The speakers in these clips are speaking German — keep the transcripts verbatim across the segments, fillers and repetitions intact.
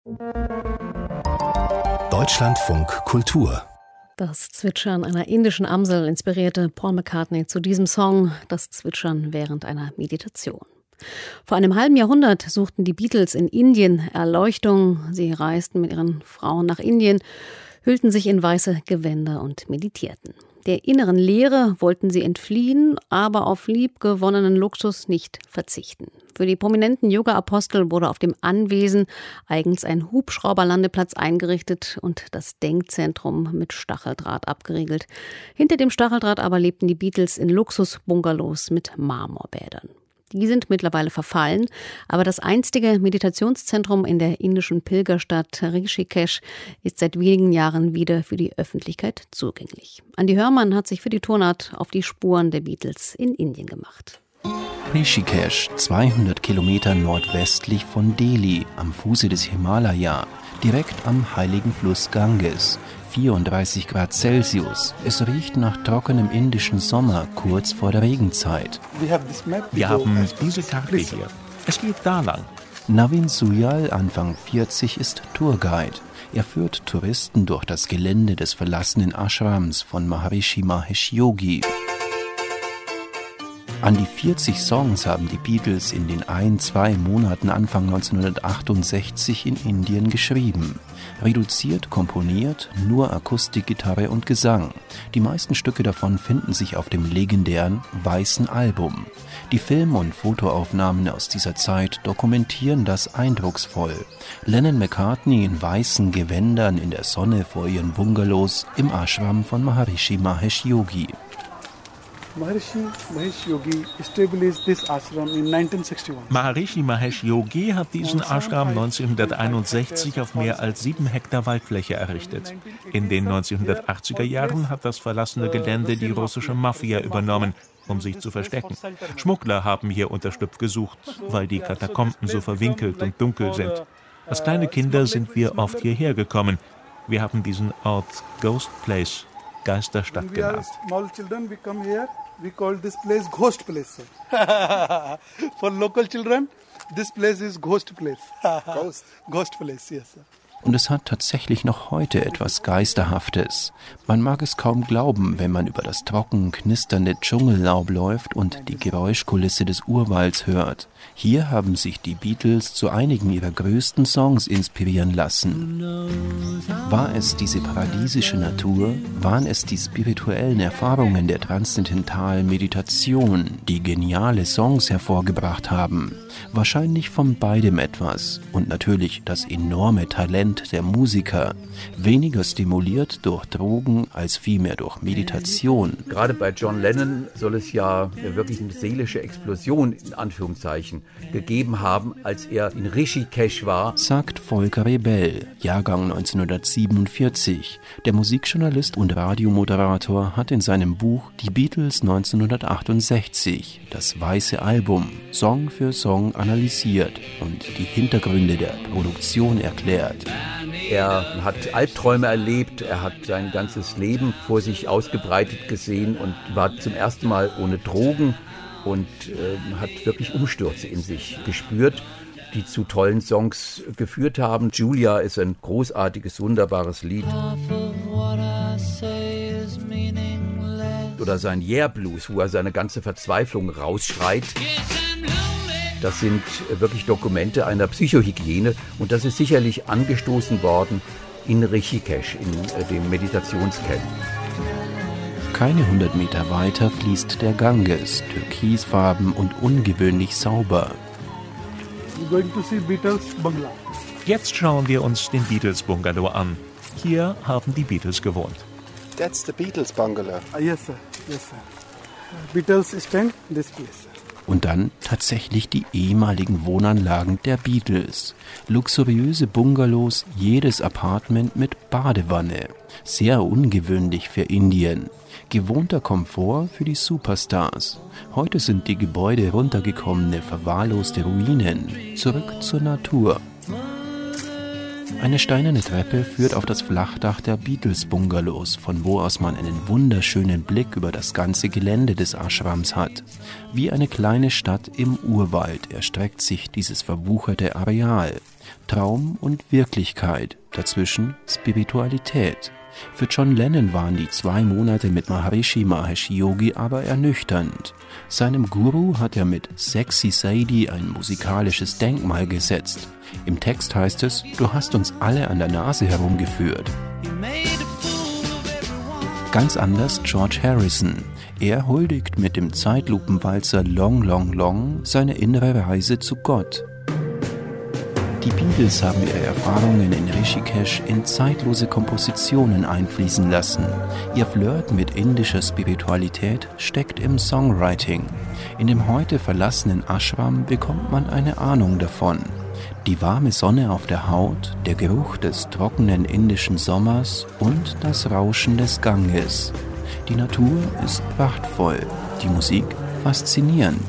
Deutschlandfunk Kultur. Das Zwitschern einer indischen Amsel inspirierte Paul McCartney zu diesem Song, das Zwitschern während einer Meditation. Vor einem halben Jahrhundert suchten die Beatles in Indien Erleuchtung. Sie reisten mit ihren Frauen nach Indien, hüllten sich in weiße Gewänder und meditierten. Der inneren Leere wollten sie entfliehen, aber auf liebgewonnenen Luxus nicht verzichten. Für die prominenten Yoga-Apostel wurde auf dem Anwesen eigens ein Hubschrauberlandeplatz eingerichtet und das Denkzentrum mit Stacheldraht abgeriegelt. Hinter dem Stacheldraht aber lebten die Beatles in Luxus-Bungalows mit Marmorbädern. Die sind mittlerweile verfallen, aber das einstige Meditationszentrum in der indischen Pilgerstadt Rishikesh ist seit wenigen Jahren wieder für die Öffentlichkeit zugänglich. Andi Hörmann hat sich für die Tonart auf die Spuren der Beatles in Indien gemacht. Rishikesh, zweihundert Kilometer nordwestlich von Delhi, am Fuße des Himalaya, direkt am heiligen Fluss Ganges. vierunddreißig Grad Celsius. Es riecht nach trockenem indischen Sommer kurz vor der Regenzeit. Wir haben diese Karte hier. Es geht da lang. Navin Suyal, Anfang vierzig, ist Tourguide. Er führt Touristen durch das Gelände des verlassenen Ashrams von Maharishi Mahesh Yogi. An die vierzig Songs haben die Beatles in den ein, zwei Monaten Anfang neunzehnhundertachtundsechzig in Indien geschrieben. Reduziert, komponiert, nur Akustikgitarre und Gesang. Die meisten Stücke davon finden sich auf dem legendären Weißen Album. Die Film- und Fotoaufnahmen aus dieser Zeit dokumentieren das eindrucksvoll. Lennon-McCartney in weißen Gewändern in der Sonne vor ihren Bungalows im Ashram von Maharishi Mahesh Yogi. Maharishi Mahesh Yogi established this ashram in nineteen sixty-one. Maharishi Mahesh Yogi hat diesen Ashram neunzehnhunderteinundsechzig auf mehr als sieben Hektar Waldfläche errichtet. In den neunzehnhundertachtziger Jahren hat das verlassene Gelände die russische Mafia übernommen, um sich zu verstecken. Schmuggler haben hier Unterschlupf gesucht, weil die Katakomben so verwinkelt und dunkel sind. Als kleine Kinder sind wir oft hierher gekommen. Wir haben diesen Ort Ghost Place, Geisterstadt, genannt. We call this place ghost place. For local children, this place is ghost place. Ghost. Ghost place, yes. Und es hat tatsächlich noch heute etwas Geisterhaftes. Man mag es kaum glauben, wenn man über das trocken, knisternde Dschungellaub läuft und die Geräuschkulisse des Urwalds hört. Hier haben sich die Beatles zu einigen ihrer größten Songs inspirieren lassen. War es diese paradiesische Natur? Waren es die spirituellen Erfahrungen der transzendentalen Meditation, die geniale Songs hervorgebracht haben? Wahrscheinlich von beidem etwas. Und natürlich das enorme Talent der Musiker, weniger stimuliert durch Drogen als vielmehr durch Meditation. Gerade bei John Lennon soll es ja wirklich eine seelische Explosion in Anführungszeichen gegeben haben, als er in Rishikesh war, sagt Volker Rebell, Jahrgang neunzehnhundertsiebenundvierzig. Der Musikjournalist und Radiomoderator hat in seinem Buch Die Beatles neunzehnhundertachtundsechzig, das Weiße Album, Song für Song analysiert und die Hintergründe der Produktion erklärt. Er hat Albträume erlebt, er hat sein ganzes Leben vor sich ausgebreitet gesehen und war zum ersten Mal ohne Drogen und äh, hat wirklich Umstürze in sich gespürt, die zu tollen Songs geführt haben. Julia ist ein großartiges, wunderbares Lied. Oder sein Yeah Blues, wo er seine ganze Verzweiflung rausschreit. Das sind wirklich Dokumente einer Psychohygiene und das ist sicherlich angestoßen worden in Rishikesh, in dem Meditationscamp. Keine hundert Meter weiter fließt der Ganges, türkisfarben und ungewöhnlich sauber. Jetzt schauen wir uns den Beatles Bungalow an. Hier haben die Beatles gewohnt. That's the Beatles Bungalow. Uh, yes, sir. Yes, sir. Beatles stand in this place. Und dann tatsächlich die ehemaligen Wohnanlagen der Beatles. Luxuriöse Bungalows, jedes Apartment mit Badewanne. Sehr ungewöhnlich für Indien. Gewohnter Komfort für die Superstars. Heute sind die Gebäude runtergekommene, verwahrloste Ruinen. Zurück zur Natur. Eine steinerne Treppe führt auf das Flachdach der Beatles-Bungalows, von wo aus man einen wunderschönen Blick über das ganze Gelände des Ashrams hat. Wie eine kleine Stadt im Urwald erstreckt sich dieses verwucherte Areal. Traum und Wirklichkeit, dazwischen Spiritualität. Für John Lennon waren die zwei Monate mit Maharishi Mahesh Yogi aber ernüchternd. Seinem Guru hat er mit Sexy Sadie ein musikalisches Denkmal gesetzt. Im Text heißt es, du hast uns alle an der Nase herumgeführt. Ganz anders George Harrison. Er huldigt mit dem Zeitlupenwalzer Long Long Long seine innere Reise zu Gott. Die Beatles haben ihre Erfahrungen in Rishikesh in zeitlose Kompositionen einfließen lassen. Ihr Flirt mit indischer Spiritualität steckt im Songwriting. In dem heute verlassenen Ashram bekommt man eine Ahnung davon. Die warme Sonne auf der Haut, der Geruch des trockenen indischen Sommers und das Rauschen des Ganges. Die Natur ist prachtvoll, die Musik faszinierend.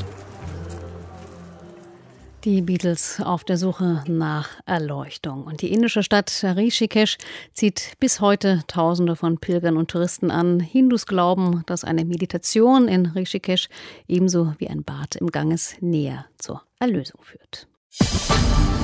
Die Beatles auf der Suche nach Erleuchtung. Und die indische Stadt Rishikesh zieht bis heute Tausende von Pilgern und Touristen an. Hindus glauben, dass eine Meditation in Rishikesh ebenso wie ein Bad im Ganges näher zur Erlösung führt.